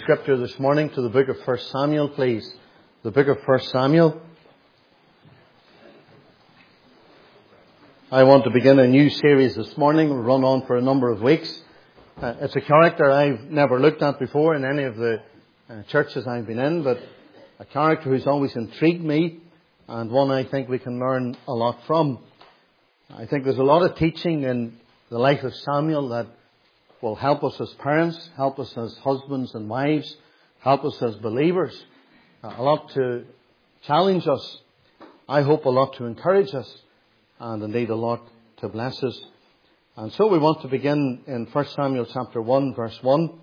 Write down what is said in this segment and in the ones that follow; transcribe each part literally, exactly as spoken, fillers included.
Scripture this morning to the book of First Samuel, please. The book of First Samuel. I want to begin a new series this morning. We'll run on for a number of weeks. Uh, it's a character I've never looked at before in any of the uh, churches I've been in, but a character who's always intrigued me and one I think we can learn a lot from. I think there's a lot of teaching in the life of Samuel that will help us as parents, help us as husbands and wives, help us as believers. A lot to challenge us. I hope a lot to encourage us, and indeed a lot to bless us. And so we want to begin in First Samuel chapter one, verse one.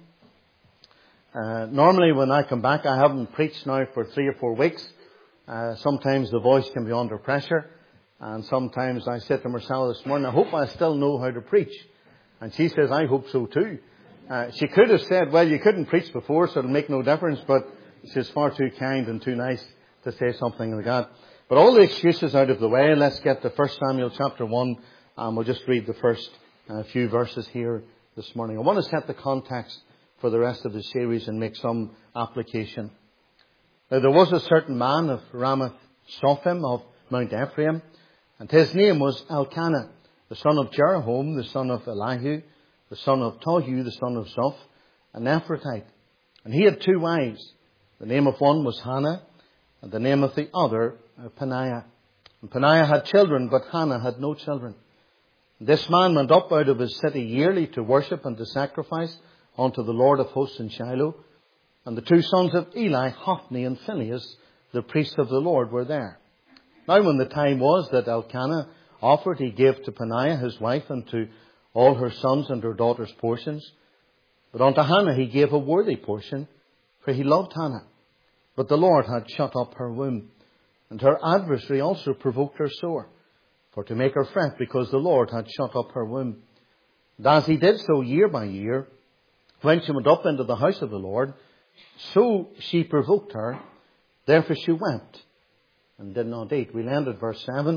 Uh, normally when I come back, I haven't preached now for three or four weeks. Uh, sometimes the voice can be under pressure, and sometimes I said to Marcella this morning, I hope I still know how to preach. And she says, I hope so too. Uh, she could have said, well, you couldn't preach before, so it'll make no difference, but she's far too kind and too nice to say something like that. But all the excuses out of the way, let's get to First Samuel chapter one, and we'll just read the first uh, few verses here this morning. I want to set the context for the rest of the series and make some application. Now, there was a certain man of Ramath Sophim of Mount Ephraim, and his name was Elkanah, the son of Jeroham, the son of Elihu, the son of Tohu, the son of Zoph, an Ephrathite. And he had two wives. The name of one was Hannah, and the name of the other uh, Peninnah. And Peninnah had children, but Hannah had no children. And this man went up out of his city yearly to worship and to sacrifice unto the Lord of hosts in Shiloh. And the two sons of Eli, Hophni and Phinehas, the priests of the Lord, were there. Now when the time was that Elkanah offered, he gave to Peninnah his wife and to all her sons and her daughters portions. But unto Hannah he gave a worthy portion, for he loved Hannah. But the Lord had shut up her womb, and her adversary also provoked her sore, for to make her fret, because the Lord had shut up her womb. And as he did so year by year, when she went up into the house of the Lord, so she provoked her, therefore she wept and did not eat. We'll end at verse seven.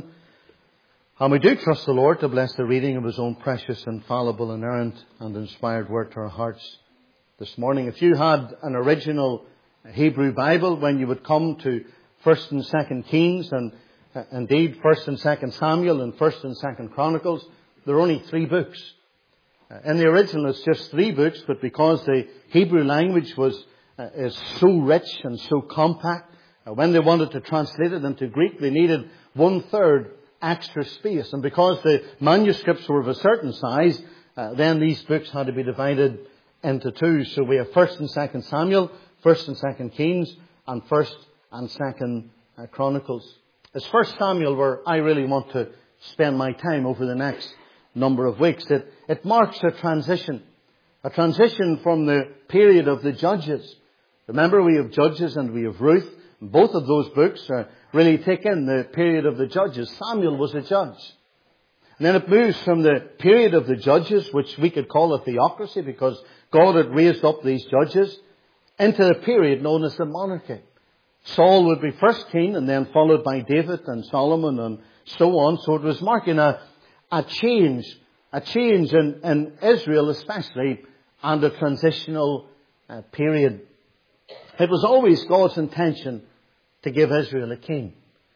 And we do trust the Lord to bless the reading of His own precious, infallible, inerrant and inspired word to our hearts this morning. If you had an original Hebrew Bible, when you would come to First and Second Kings and uh, indeed First and Second Samuel and First and Second Chronicles, there are only three books. Uh, in the original it's just three books, but because the Hebrew language was uh, is so rich and so compact, uh, when they wanted to translate it into Greek, they needed one third extra space. And because the manuscripts were of a certain size, uh, then these books had to be divided into two. So we have First and Second Samuel, First and Second Kings, and First and Second uh, Chronicles. It's First Samuel where I really want to spend my time over the next number of weeks. It, it marks a transition, a transition from the period of the Judges. Remember, we have Judges and we have Ruth. Both of those books uh, really take in the period of the Judges. Samuel was a judge. And then it moves from the period of the Judges, which we could call a theocracy because God had raised up these judges, into the period known as the monarchy. Saul would be first king and then followed by David and Solomon and so on. So it was marking a, a change, a change in, in Israel especially, and a transitional uh, period. It was always God's intention to give Israel a king.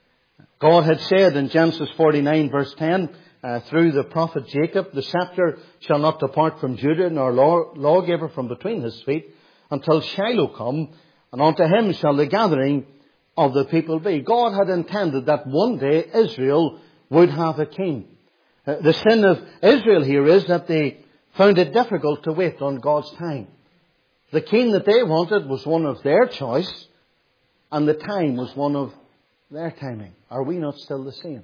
God had said in Genesis forty-nine verse ten, uh, through the prophet Jacob, the scepter shall not depart from Judah, nor law, lawgiver from between his feet, until Shiloh come, and unto him shall the gathering of the people be. God had intended that one day Israel would have a king. Uh, the sin of Israel here is that they found it difficult to wait on God's time. The king that they wanted was one of their choice, and the time was one of their timing. Are we not still the same?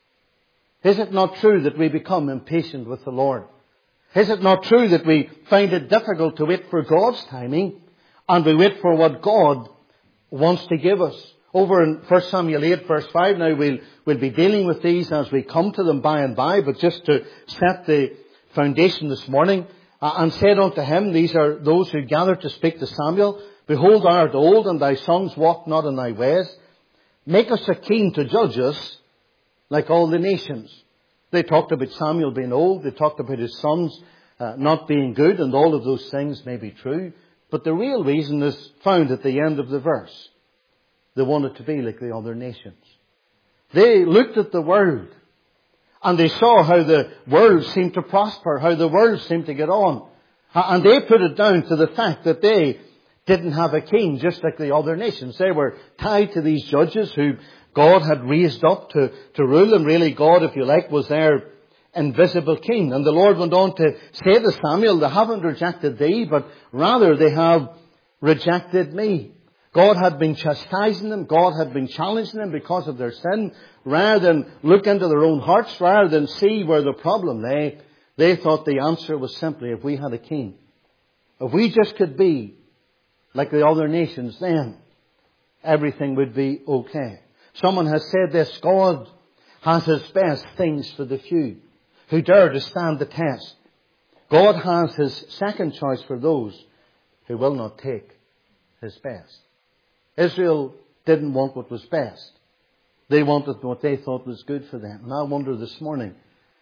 Is it not true that we become impatient with the Lord? Is it not true that we find it difficult to wait for God's timing, and we wait for what God wants to give us? Over in First Samuel eight verse five, now we'll, we'll be dealing with these as we come to them by and by, but just to set the foundation this morning, Uh, and said unto him, these are those who gathered to speak to Samuel, Behold, thou art old, and thy sons walk not in thy ways. Make us a king to judge us, like all the nations. They talked about Samuel being old. They talked about his sons uh, not being good, and all of those things may be true. But the real reason is found at the end of the verse. They wanted to be like the other nations. They looked at the world and they saw how the world seemed to prosper, how the world seemed to get on. And they put it down to the fact that they didn't have a king just like the other nations. They were tied to these judges who God had raised up to, to rule them. Really, God, if you like, was their invisible king. And the Lord went on to say to Samuel, they haven't rejected thee, but rather they have rejected me. God had been chastising them. God had been challenging them because of their sin. Rather than look into their own hearts, rather than see where the problem lay, they thought the answer was simply, if we had a king, if we just could be like the other nations, then everything would be okay. Someone has said this, God has His best things for the few who dare to stand the test. God has His second choice for those who will not take His best. Israel didn't want what was best. They wanted what they thought was good for them. And I wonder this morning,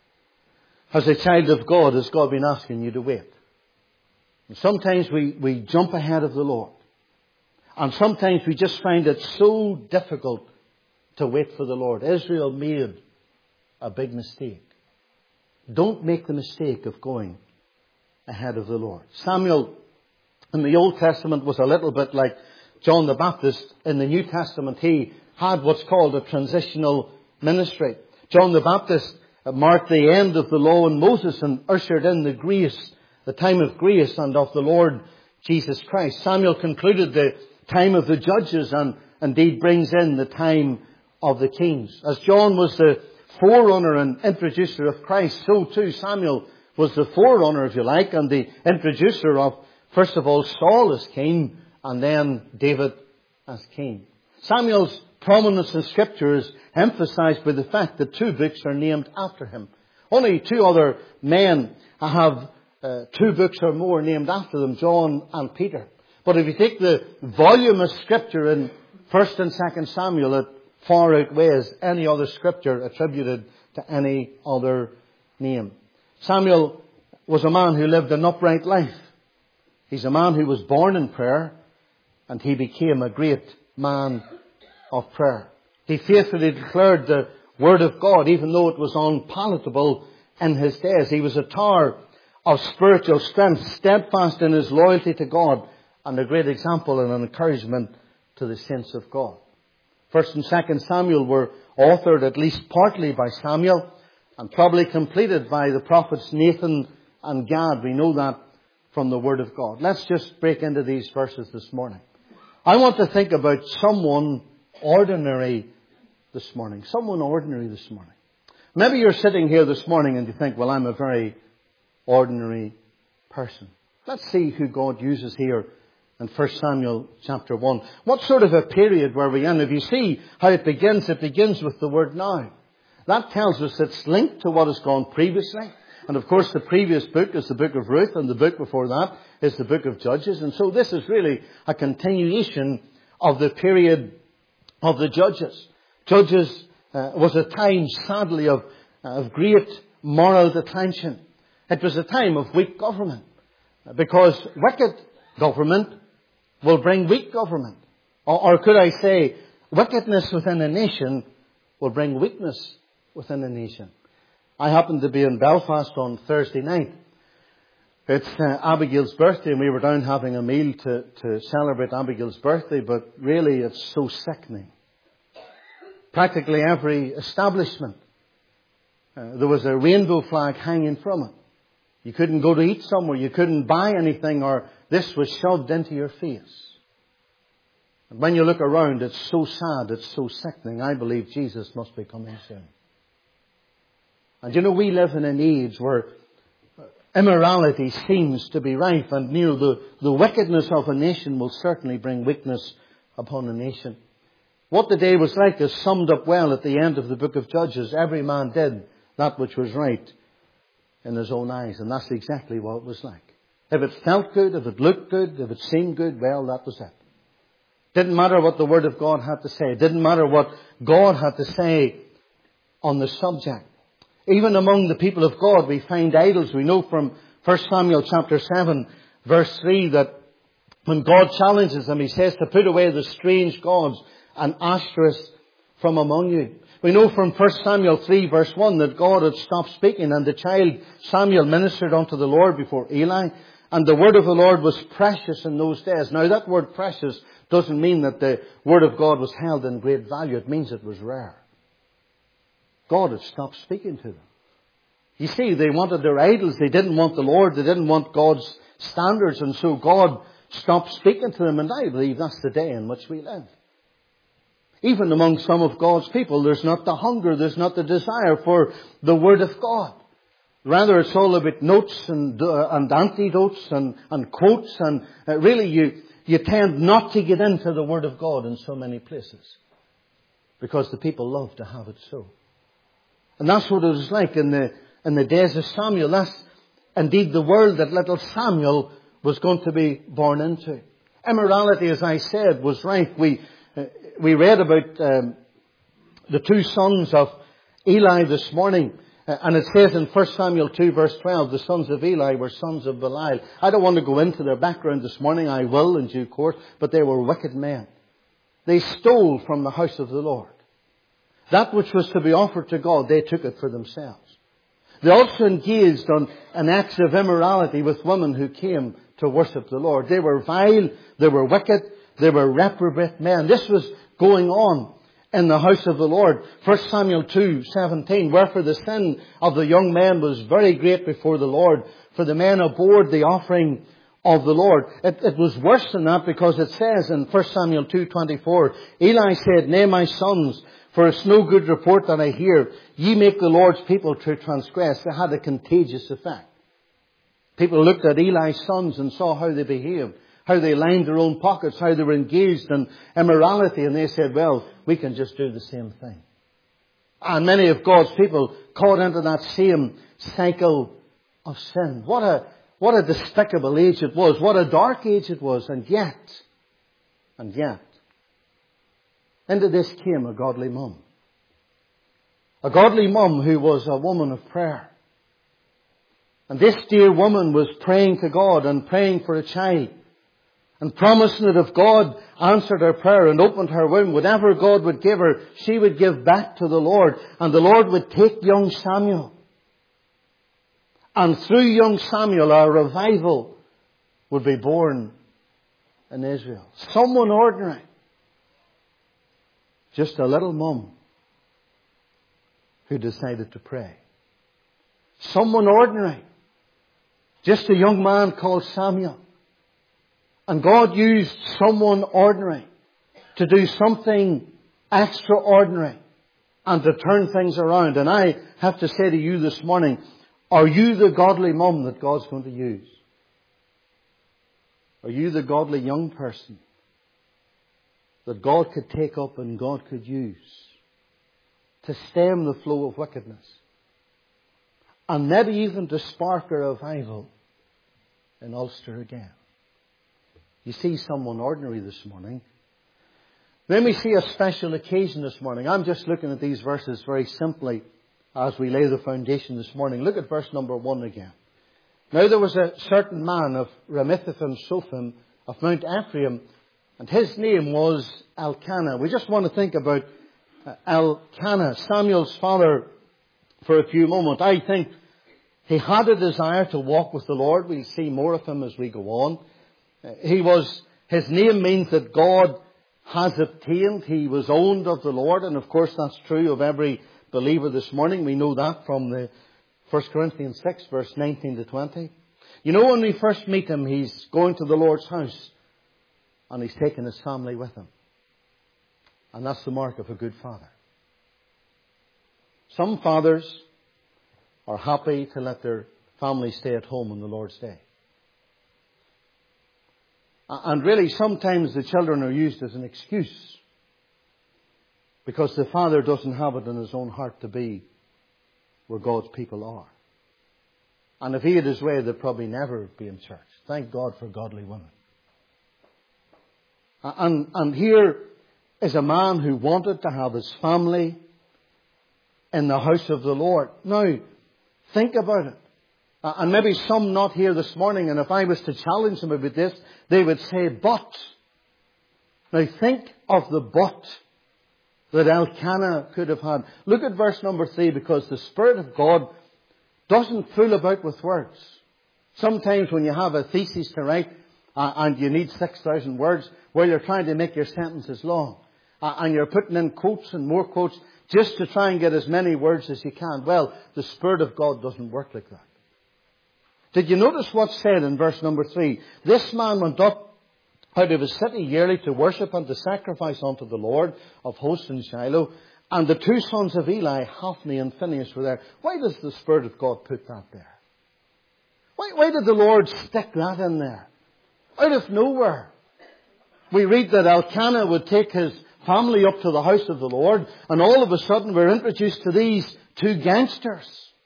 as a child of God, has God been asking you to wait? And sometimes we, we jump ahead of the Lord. And sometimes we just find it so difficult to wait for the Lord. Israel made a big mistake. Don't make the mistake of going ahead of the Lord. Samuel in the Old Testament was a little bit like John the Baptist. In the New Testament, he had what's called a transitional ministry. John the Baptist marked the end of the law and Moses and ushered in the grace, the time of grace and of the Lord Jesus Christ. Samuel concluded the time of the judges and indeed brings in the time of the kings. As John was the forerunner and introducer of Christ, so too Samuel was the forerunner, if you like, and the introducer of, first of all, Saul as king and then David as king. Samuel's prominence in Scripture is emphasized by the fact that two books are named after him. Only two other men have uh, two books or more named after them, John and Peter. But if you take the volume of Scripture in First and Second Samuel, it far outweighs any other Scripture attributed to any other name. Samuel was a man who lived an upright life. He's a man who was born in prayer, and he became a great man of prayer. He faithfully declared the Word of God, even though it was unpalatable in his days. He was a tower of spiritual strength, steadfast in his loyalty to God, and a great example and an encouragement to the saints of God. First and Second Samuel were authored at least partly by Samuel and probably completed by the prophets Nathan and Gad. We know that from the Word of God. Let's just break into these verses this morning. I want to think about someone ordinary this morning. Someone ordinary this morning. Maybe you're sitting here this morning and you think, well, I'm a very ordinary person. Let's see who God uses here in First Samuel chapter one. What sort of a period were we in? If you see how it begins, it begins with the word now. That tells us it's linked to what has gone previously. And of course the previous book is the book of Ruth, and the book before that is the book of Judges. And so this is really a continuation of the period of the Judges. Judges uh, was a time, sadly, of, uh, of great moral declension. It was a time of weak government, because wicked government will bring weak government. Or, or could I say, wickedness within a nation will bring weakness within a nation. I happened to be in Belfast on Thursday night. It's uh, Abigail's birthday, and we were down having a meal to, to celebrate Abigail's birthday, but really it's so sickening. Practically every establishment, uh, there was a rainbow flag hanging from it. You couldn't go to eat somewhere, you couldn't buy anything, or this was shoved into your face. And when you look around, it's so sad, it's so sickening. I believe Jesus must be coming soon. And you know, we live in an age where immorality seems to be rife, and you know, the, the wickedness of a nation will certainly bring weakness upon a nation. What the day was like is summed up well at the end of the book of Judges. Every man did that which was right in his own eyes. And that's exactly what it was like. If it felt good, if it looked good, if it seemed good, well, that was it. Didn't matter what the Word of God had to say. It didn't matter what God had to say on the subject. Even among the people of God, we find idols. We know from First Samuel chapter seven, verse three, that When God challenges him, he says to put away the strange gods and Ashtoreths from among you. We know from First Samuel three verse one that God had stopped speaking, and the child Samuel ministered unto the Lord before Eli, and the word of the Lord was precious in those days. Now that word precious doesn't mean that the word of God was held in great value. It means it was rare. God had stopped speaking to them. You see, they wanted their idols. They didn't want the Lord. They didn't want God's standards. And so God stopped speaking to them. And I believe that's the day in which we live. Even among some of God's people, there's not the hunger, there's not the desire for the Word of God. Rather, it's all about notes and, uh, and antidotes and, and quotes. And uh, really, you, you tend not to get into the Word of God in so many places. Because the people love to have it so. And that's what it was like in the, in the days of Samuel. That's indeed the world that little Samuel was going to be born into. Immorality, as I said, was rife. We, uh, we read about um, the two sons of Eli this morning. Uh, and it says in First Samuel two verse twelve, the sons of Eli were sons of Belial. I don't want to go into their background this morning. I will in due course. But they were wicked men. They stole from the house of the Lord. That which was to be offered to God, they took it for themselves. They also engaged on an act of immorality with women who came to worship the Lord. They were vile, they were wicked, they were reprobate men. This was going on in the house of the Lord. First Samuel two seventeen, wherefore the sin of the young men was very great before the Lord, for the men abhorred the offering of the Lord. It, it was worse than that, because it says in First Samuel two twenty-four, Eli said, Nay, my sons, for it's no good report that I hear. Ye make the Lord's people to transgress. It had a contagious effect. People looked at Eli's sons and saw how they behaved, how they lined their own pockets, how they were engaged in immorality, and they said, well, we can just do the same thing. And many of God's people caught into that same cycle of sin. What a, what a despicable age it was. What a dark age it was. And yet, and yet, into this came a godly mum. A godly mum who was a woman of prayer. And this dear woman was praying to God and praying for a child. And promising that if God answered her prayer and opened her womb, whatever God would give her, she would give back to the Lord. And the Lord would take young Samuel. And through young Samuel, a revival would be born in Israel. Someone ordinary. Just a little mum who decided to pray. Someone ordinary. Just a young man called Samuel. And God used someone ordinary to do something extraordinary and to turn things around. And I have to say to you this morning, are you the godly mum that God's going to use? Are you the godly young person that God could take up and God could use to stem the flow of wickedness? And maybe even to spark a revival in Ulster again. You see someone ordinary this morning. Then we see a special occasion this morning. I'm just looking at these verses very simply as we lay the foundation this morning. Look at verse number one again. Now there was a certain man of Ramathaim Sophim of Mount Ephraim, and his name was Elkanah. We just want to think about Elkanah, Samuel's father, for a few moments. I think he had a desire to walk with the Lord. We'll see more of him as we go on. He was, his name means that God has obtained. He was owned of the Lord. And of course that's true of every believer this morning. We know that from the First Corinthians six verse nineteen to twenty. You know, when we first meet him, he's going to the Lord's house and he's taking his family with him. And that's the mark of a good father. Some fathers are happy to let their family stay at home on the Lord's day. And really, sometimes the children are used as an excuse because the father doesn't have it in his own heart to be where God's people are. And if he had his way, they'd probably never be in church. Thank God for godly women. And, and here is a man who wanted to have his family in the house of the Lord. Now, think about it. Uh, and maybe some not here this morning, and if I was to challenge them about this, they would say, but. Now think of the but that Elkanah could have had. Look at verse number three, because the Spirit of God doesn't fool about with words. Sometimes when you have a thesis to write uh, and you need six thousand words, well, you're trying to make your sentences long. Uh, and you're putting in quotes and more quotes just to try and get as many words as you can. Well, the Spirit of God doesn't work like that. Did you notice what's said in verse number three? This man went up out of his city yearly to worship and to sacrifice unto the Lord of hosts in Shiloh. And the two sons of Eli, Hophni and Phinehas, were there. Why does the Spirit of God put that there? Why, why did the Lord stick that in there? Out of nowhere. We read that Elkanah would take his family up to the house of the Lord, and all of a sudden we're introduced to these two gangsters.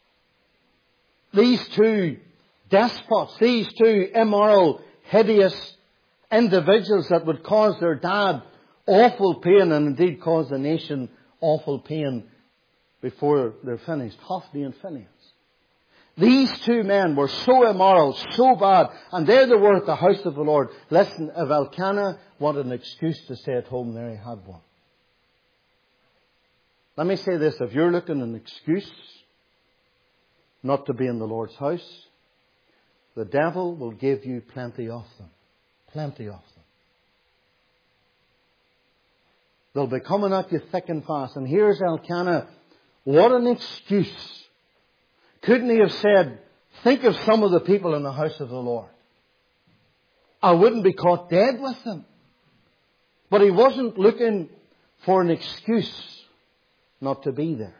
These two despots. These two immoral, hideous individuals that would cause their dad awful pain, and indeed cause the nation awful pain before they're finished. Hophni and Phinehas. These two men were so immoral, so bad, and there they were at the house of the Lord. Listen, if Elkanah wanted an excuse to stay at home, there he had one. Let me say this, if you're looking for an excuse not to be in the Lord's house, the devil will give you plenty of them. Plenty of them. They'll be coming at you thick and fast. And here's Elkanah. What an excuse. Couldn't he have said, think of some of the people in the house of the Lord. I wouldn't be caught dead with them. But he wasn't looking for an excuse not to be there.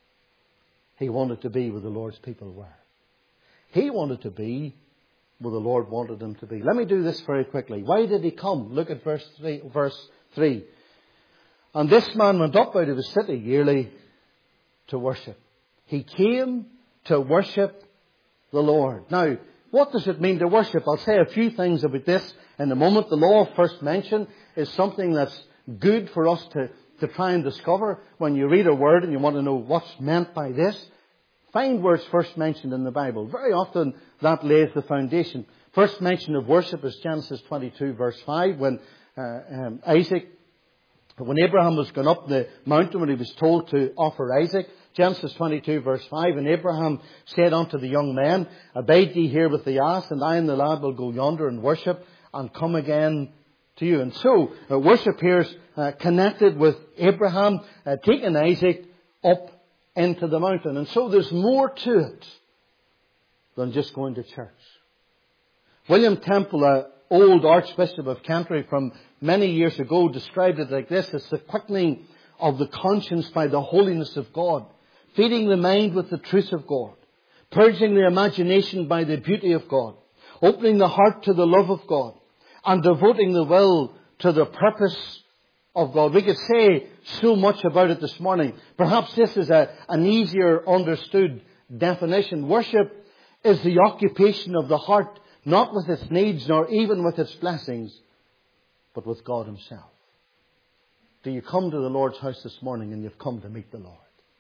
He wanted to be where the Lord's people were. He wanted to be where the Lord wanted him to be. Let me do this very quickly. Why did he come? Look at verse three. Verse three. And this man went up out of his city yearly to worship. He came to worship the Lord. Now, what does it mean to worship? I'll say a few things about this in a moment. The law of first mention is something that's good for us to, to try and discover. When you read a word and you want to know what's meant by this, find where it's first mentioned in the Bible. Very often that lays the foundation. First mention of worship is Genesis twenty-two verse five, when uh, um, Isaac, when Abraham was going up the mountain, when he was told to offer Isaac. Genesis twenty-two verse five, and Abraham said unto the young men, abide ye here with the ass, and I and the lad will go yonder and worship, and come again to you. And so, uh, worship here is uh, connected with Abraham uh, taking Isaac up into the mountain. And so there's more to it than just going to church. William Temple, an old Archbishop of Canterbury from many years ago, described it like this. It's the quickening of the conscience by the holiness of God, feeding the mind with the truth of God, purging the imagination by the beauty of God, opening the heart to the love of God, and devoting the will to the purpose of God. We could say so much about it this morning. Perhaps this is a, an easier understood definition. Worship is the occupation of the heart, not with its needs nor even with its blessings, but with God Himself. Do you come to the Lord's house this morning and you've come to meet the Lord?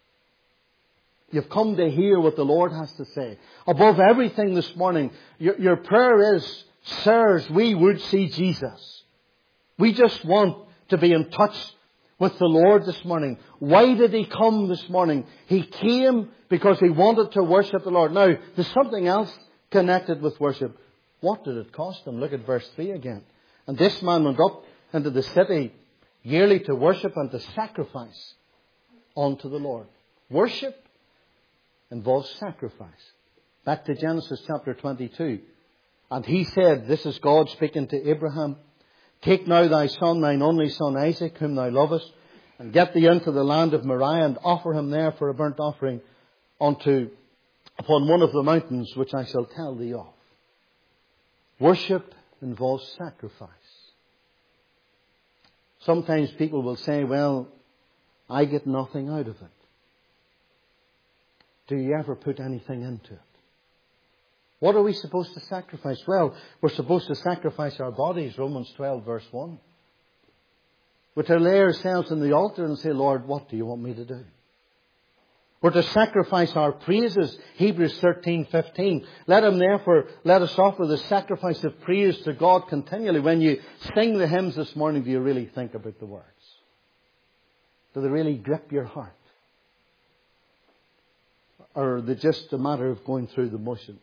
You've come to hear what the Lord has to say. Above everything this morning, your, your prayer is, sirs, we would see Jesus. We just want to be in touch with the Lord this morning. Why did He come this morning? He came because He wanted to worship the Lord. Now, there's something else connected with worship. What did it cost Him? Look at verse three again. And this man went up into the city yearly to worship and to sacrifice unto the Lord. Worship involves sacrifice. Back to Genesis chapter twenty-two. And he said, this is God speaking to Abraham, take now thy son, thine only son Isaac, whom thou lovest, and get thee into the land of Moriah, and offer him there for a burnt offering unto upon one of the mountains which I shall tell thee of. Worship involves sacrifice. Sometimes people will say, well, I get nothing out of it. Do you ever put anything into it? What are we supposed to sacrifice? Well, we're supposed to sacrifice our bodies, Romans twelve verse one. We're to lay ourselves on the altar and say, Lord, what do you want me to do? We're to sacrifice our praises. Hebrews thirteen fifteen. Let him therefore, let us offer the sacrifice of praise to God continually. When you sing the hymns this morning, do you really think about the words? Do they really grip your heart? Or are they just a matter of going through the motions?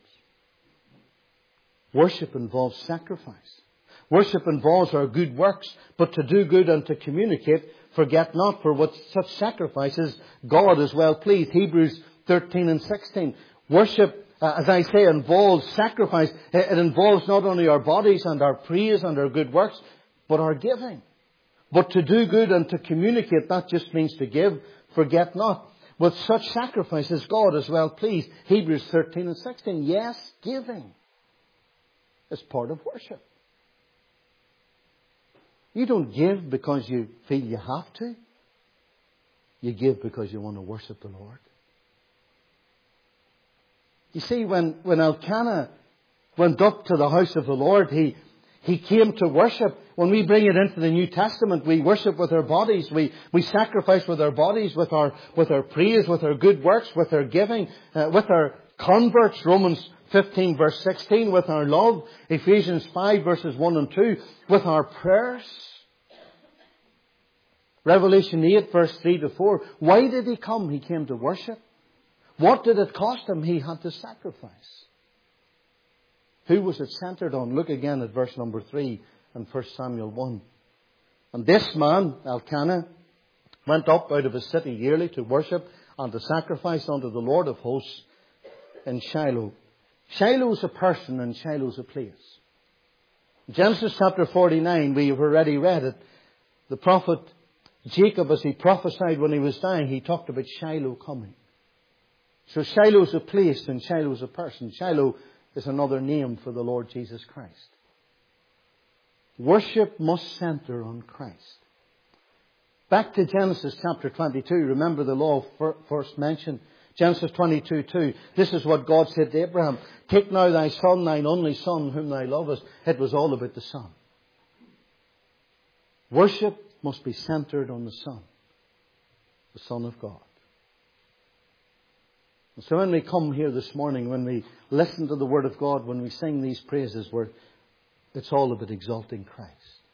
Worship involves sacrifice. Worship involves our good works, but to do good and to communicate, forget not, for with such sacrifices God is well pleased. Hebrews thirteen and sixteen. Worship, uh, as I say, involves sacrifice. It involves not only our bodies and our praise and our good works, but our giving. But to do good and to communicate, that just means to give, forget not. With such sacrifices God is well pleased. Hebrews thirteen and sixteen. Yes, giving is part of worship. You don't give because you feel you have to. You give because you want to worship the Lord. You see, when, when Elkanah went up to the house of the Lord, he, he came to worship. When we bring it into the New Testament, we worship with our bodies. We, we sacrifice with our bodies, with our, with our praise, with our good works, with our giving, uh, with our converts. Romans fifteen verse sixteen, with our love. Ephesians five verses one and two, with our prayers. Revelation eight verse three to four. Why did he come? He came to worship. What did it cost him? He had to sacrifice. Who was it centered on? Look again at verse number three in First Samuel one. And this man, Elkanah, went up out of his city yearly to worship and to sacrifice unto the Lord of hosts in Shiloh. Shiloh is a person and Shiloh is a place. Genesis chapter forty-nine, we have already read it. The prophet Jacob, as he prophesied when he was dying, he talked about Shiloh coming. So Shiloh is a place and Shiloh is a person. Shiloh is another name for the Lord Jesus Christ. Worship must center on Christ. Back to Genesis chapter twenty-two. Remember the law first mentioned. Genesis twenty-two two. This is what God said to Abraham. Take now thy son, thine only son, whom thou lovest. It was all about the Son. Worship must be centered on the Son. The Son of God. And so when we come here this morning, when we listen to the Word of God, when we sing these praises, we're, it's all about exalting Christ.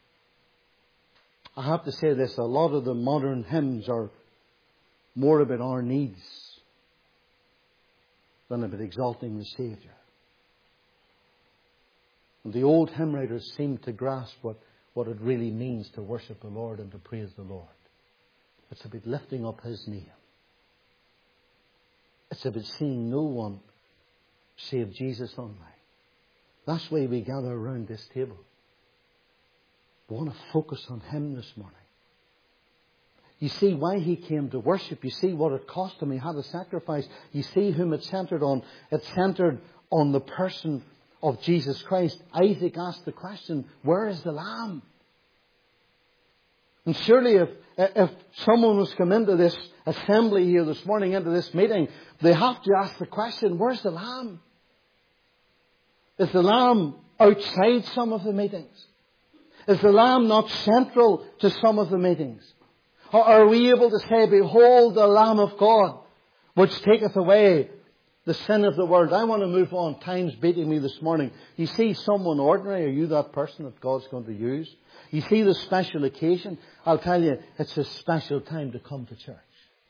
I have to say this, a lot of the modern hymns are more about our needs than about exalting the Saviour. And the old hymn writers seem to grasp what, what it really means to worship the Lord and to praise the Lord. It's about lifting up His name. It's about seeing no one save Jesus only. That's why we gather around this table. We want to focus on Him this morning. You see why He came to worship. You see what it cost Him. He had a sacrifice. You see whom it centered on. It centered on the person of Jesus Christ. Isaac asked the question, where is the Lamb? And surely if, if someone was come into this assembly here this morning, into this meeting, they have to ask the question, where's the Lamb? Is the Lamb outside some of the meetings? Is the Lamb not central to some of the meetings? Or are we able to say, behold the Lamb of God, which taketh away the sin of the world? I want to move on. Time's beating me this morning. You see someone ordinary, are you that person that God's going to use? You see the special occasion? I'll tell you, it's a special time to come to church.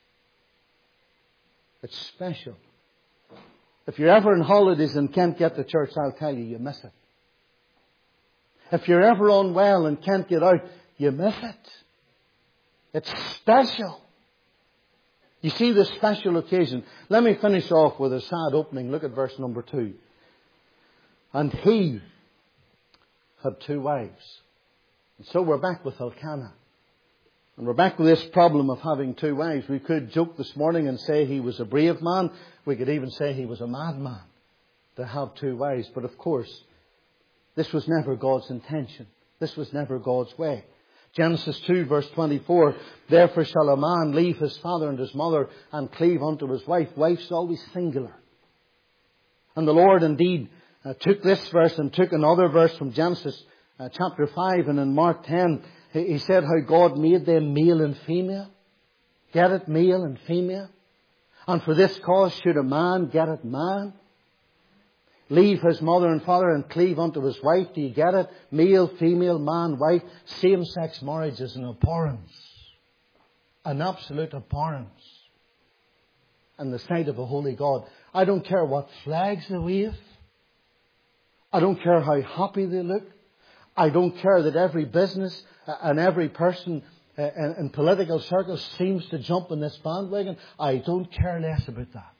It's special. If you're ever on holidays and can't get to church, I'll tell you, you miss it. If you're ever unwell and can't get out, you miss it. It's special. You see the special occasion. Let me finish off with a sad opening. Look at verse number two. And he had two wives. And so we're back with Elkanah. And we're back with this problem of having two wives. We could joke this morning and say he was a brave man. We could even say he was a madman to have two wives. But of course, this was never God's intention. This was never God's way. Genesis two verse twenty-four, therefore shall a man leave his father and his mother and cleave unto his wife. Wife's always singular. And the Lord indeed uh, took this verse and took another verse from Genesis uh, chapter five, and in Mark ten, he, he said how God made them male and female. Get it? Male and female. And for this cause should a man get it, man? Leave his mother and father and cleave unto his wife. Do you get it? Male, female, man, wife. Same-sex marriage is an abhorrence. An absolute abhorrence in the sight of a holy God. I don't care what flags they wave. I don't care how happy they look. I don't care that every business and every person in political circles seems to jump on this bandwagon. I don't care less about that.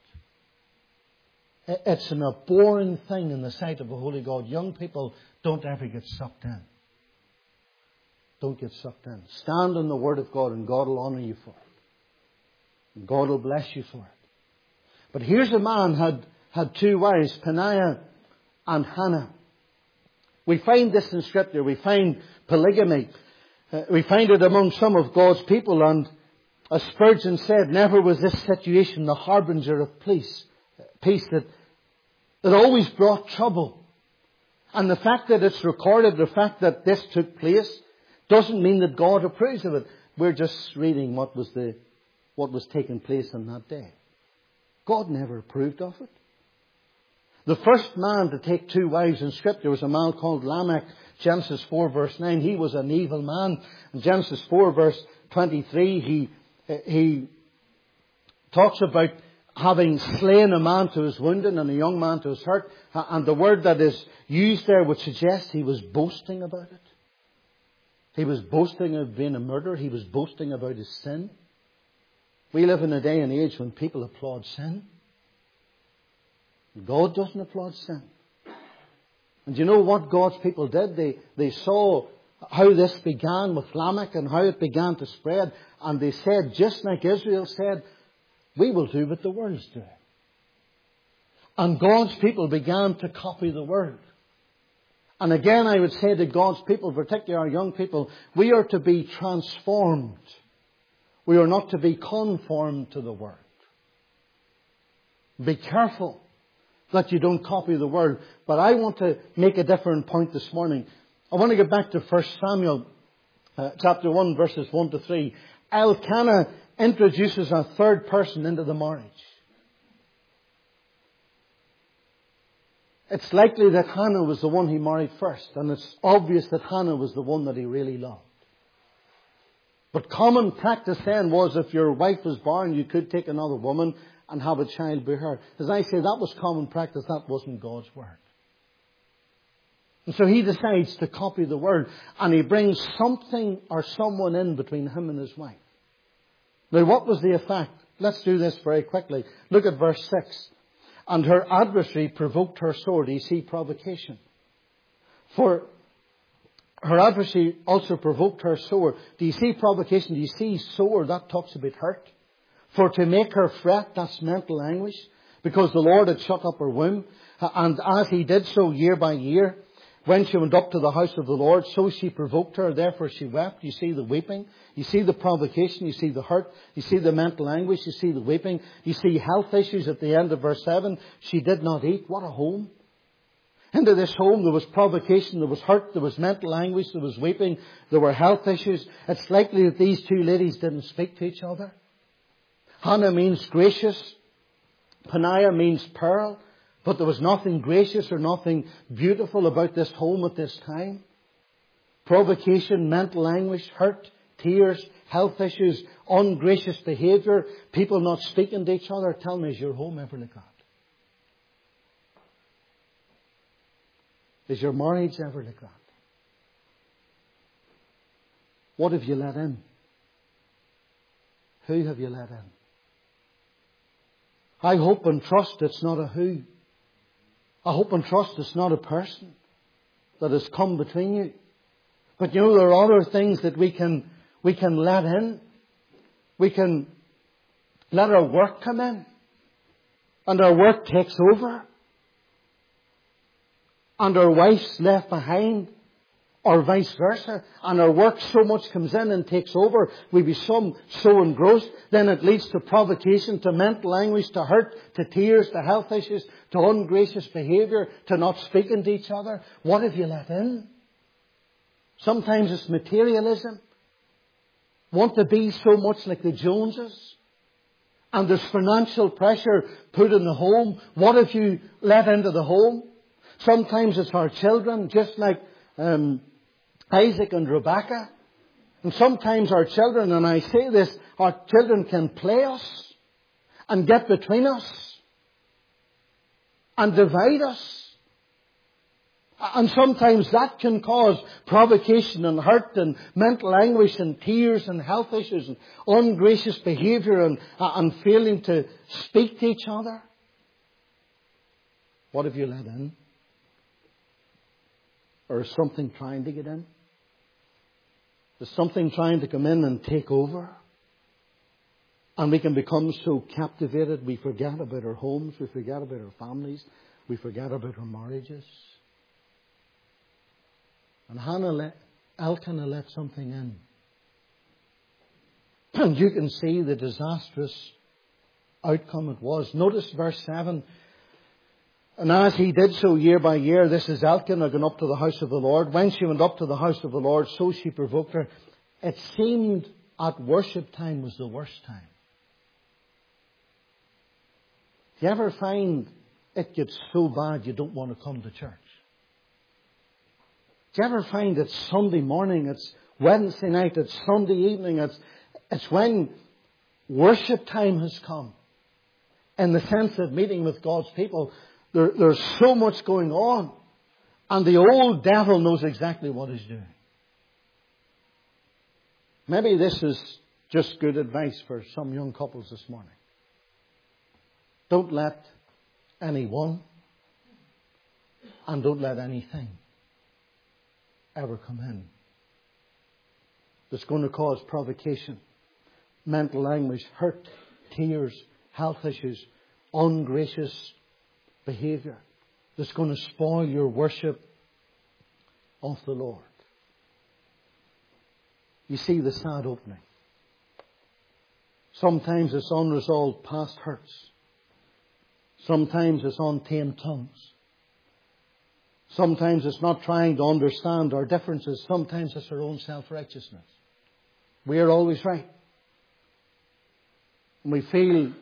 It's an abhorrent thing in the sight of a holy God. Young people, don't ever get sucked in. Don't get sucked in. Stand on the Word of God and God will honour you for it. And God will bless you for it. But here's a man had had two wives, Peninnah and Hannah. We find this in Scripture. We find polygamy. Uh, we find it among some of God's people. And as Spurgeon said, never was this situation the harbinger of peace. Peace that, that always brought trouble. And the fact that it's recorded, the fact that this took place, doesn't mean that God approves of it. We're just reading what was the what was taking place on that day. God never approved of it. The first man to take two wives in Scripture was a man called Lamech. Genesis four verse nine. He was an evil man. In Genesis four verse twenty-three, he he talks about having slain a man to his wounding and a young man to his hurt. And the word that is used there would suggest he was boasting about it. He was boasting of being a murderer. He was boasting about his sin. We live in a day and age when people applaud sin. God doesn't applaud sin. And you know what God's people did? They, they saw how this began with Lamech and how it began to spread. And they said, just like Israel said, we will do what the world's doing. And God's people began to copy the world. And again, I would say to God's people, particularly our young people, we are to be transformed. We are not to be conformed to the world. Be careful that you don't copy the world. But I want to make a different point this morning. I want to get back to First Samuel uh, chapter one, verses one to three. Elkanah introduces a third person into the marriage. It's likely that Hannah was the one he married first. And it's obvious that Hannah was the one that he really loved. But common practice then was if your wife was barren, you could take another woman and have a child by her. As I say, that was common practice. That wasn't God's word. And so he decides to copy the word. And he brings something or someone in between him and his wife. Now, what was the effect? Let's do this very quickly. Look at verse six. And her adversary provoked her sore. Do you see provocation? For her adversary also provoked her sore. Do you see provocation? Do you see sore? That talks about hurt. For to make her fret, that's mental anguish. Because the Lord had shut up her womb. And as he did so year by year, when she went up to the house of the Lord, so she provoked her, therefore she wept. You see the weeping. You see the provocation. You see the hurt. You see the mental anguish. You see the weeping. You see health issues at the end of verse seven. She did not eat. What a home. Into this home there was provocation, there was hurt, there was mental anguish, there was weeping, there were health issues. It's likely that these two ladies didn't speak to each other. Hannah means gracious. Peninnah means pearl. But there was nothing gracious or nothing beautiful about this home at this time. Provocation, mental anguish, hurt, tears, health issues, ungracious behaviour, people not speaking to each other. Tell me, is your home ever like that? Is your marriage ever like that? What have you let in? Who have you let in? I hope and trust it's not a who. I hope and trust it's not a person that has come between you. But you know, there are other things that we can, we can let in. We can let our work come in. And our work takes over. And our wife's left behind. Or vice versa. And our work so much comes in and takes over. We become so engrossed. Then it leads to provocation, to mental anguish, to hurt, to tears, to health issues, to ungracious behaviour, to not speaking to each other. What have you let in? Sometimes it's materialism. Want to be so much like the Joneses. And there's financial pressure put in the home. What if you let into the home? Sometimes it's our children, just like um, Isaac and Rebekah. And sometimes our children, and I say this, our children can play us and get between us and divide us. And sometimes that can cause provocation and hurt and mental anguish and tears and health issues and ungracious behaviour and, and failing to speak to each other. What have you let in? Or is something trying to get in? Is something trying to come in and take over? And we can become so captivated we forget about our homes, we forget about our families, we forget about our marriages. And Hannah let, Elkanah let something in. And you can see the disastrous outcome it was. Notice verse seven. And as he did so year by year, this is Elkanah going up to the house of the Lord. When she went up to the house of the Lord, so she provoked her. It seemed at worship time was the worst time. Do you ever find it gets so bad you don't want to come to church? Do you ever find it's Sunday morning, it's Wednesday night, it's Sunday evening, it's, it's when worship time has come. In the sense of meeting with God's people, there, there's so much going on. And the old devil knows exactly what he's doing. Maybe this is just good advice for some young couples this morning. Don't let anyone and don't let anything ever come in that's going to cause provocation, mental anguish, hurt, tears, health issues, ungracious behaviour that's going to spoil your worship of the Lord. You see the sad opening. Sometimes it's unresolved past hurts. Sometimes it's untamed tongues. Sometimes it's not trying to understand our differences. Sometimes it's our own self-righteousness. We are always right. And we feel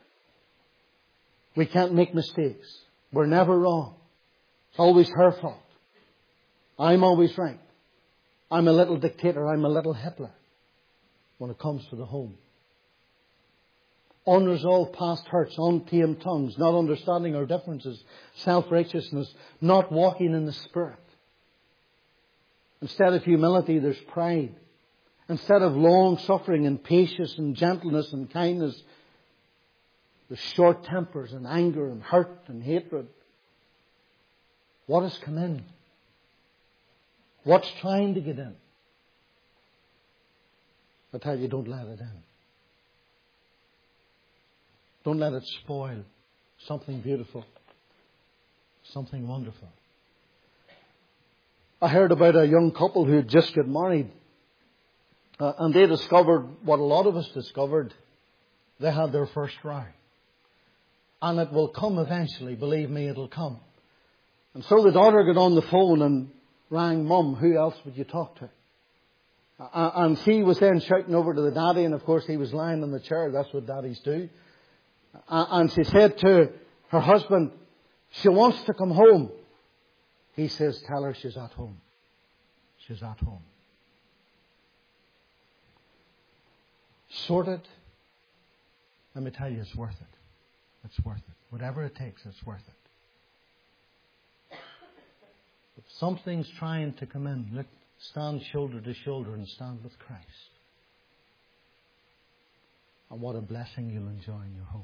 we can't make mistakes. We're never wrong. It's always her fault. I'm always right. I'm a little dictator. I'm a little Hitler when it comes to the home. Unresolved past hurts, untamed tongues, not understanding our differences, self-righteousness, not walking in the Spirit. Instead of humility, there's pride. Instead of long-suffering and patience and gentleness and kindness, there's short tempers and anger and hurt and hatred. What has come in? What's trying to get in? I tell you, don't let it in. Don't let it spoil something beautiful, something wonderful. I heard about a young couple who had just got married. Uh, and they discovered what a lot of us discovered. They had their first row. And it will come eventually. Believe me, it'll come. And so the daughter got on the phone and rang Mum. Who else would you talk to? Uh, and she was then shouting over to the daddy. And of course he was lying in the chair. That's what daddies do. Uh, and she said to her husband, she wants to come home. He says, tell her she's at home. She's at home. Sorted. Let me tell you, it's worth it. It's worth it. Whatever it takes, it's worth it. If something's trying to come in, look, stand shoulder to shoulder and stand with Christ. And what a blessing you'll enjoy in your home.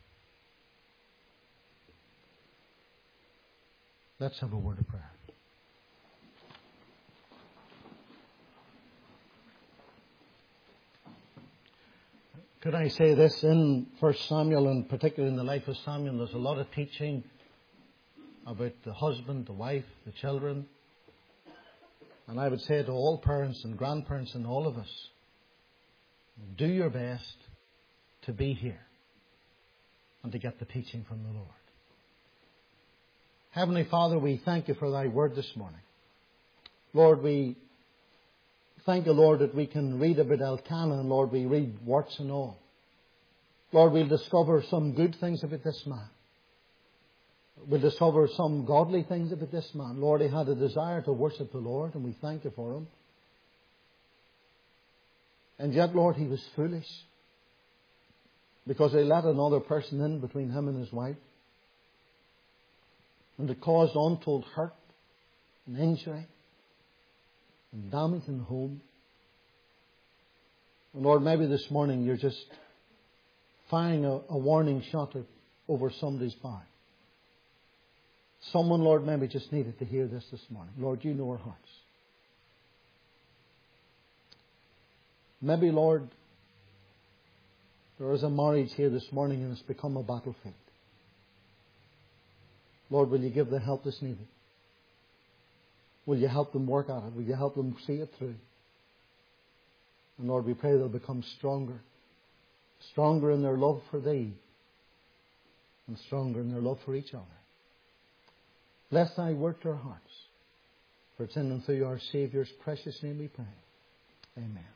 Let's have a word of prayer. Could I say this? In First Samuel, and particularly in the life of Samuel, there's a lot of teaching about the husband, the wife, the children. And I would say to all parents and grandparents and all of us, do your best to be here and to get the teaching from the Lord. Heavenly Father, we thank you for thy word this morning. Lord, we thank you, Lord, that we can read about Elkanah, and Lord, we read warts and all. Lord, we'll discover some good things about this man. We'll discover some godly things about this man. Lord, he had a desire to worship the Lord, and we thank you for him. And yet, Lord, he was foolish because he let another person in between him and his wife. And it caused untold hurt and injury and damage in the home. And Lord, maybe this morning you're just firing a, a warning shot at, over somebody's back. Someone, Lord, maybe just needed to hear this this morning. Lord, you know our hearts. Maybe, Lord, there is a marriage here this morning and it's become a battlefield. Lord, will you give the help that's needed? Will you help them work at it? Will you help them see it through? And Lord, we pray they'll become stronger. Stronger in their love for Thee. And stronger in their love for each other. Bless Thy word to our hearts. For it's in and through our Saviour's precious name we pray. Amen.